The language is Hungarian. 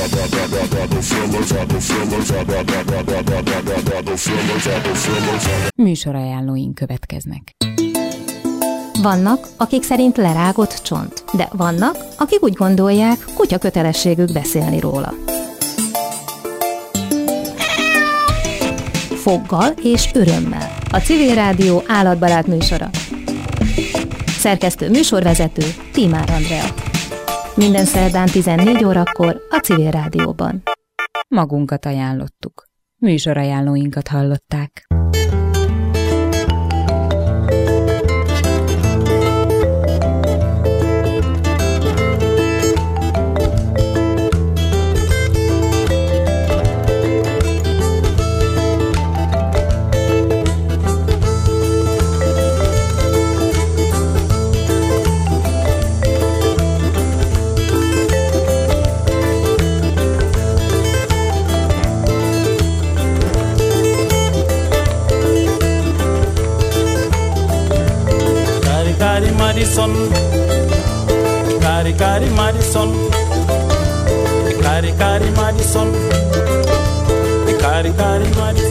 Műsorajánlóink következnek. Vannak, akik szerint lerágott csont, de vannak, akik úgy gondolják, kutya kötelességük beszélni róla. Foggal és örömmel. A Civil Rádió állatbarát műsora. Szerkesztő műsorvezető Tímár Andrea. Minden szerdán 14 órakor a Civil Rádióban. Magunkat ajánlottuk. Műsorajánlóinkat hallották. Madison, Cari Madison, Cari Madison, Cari Madison.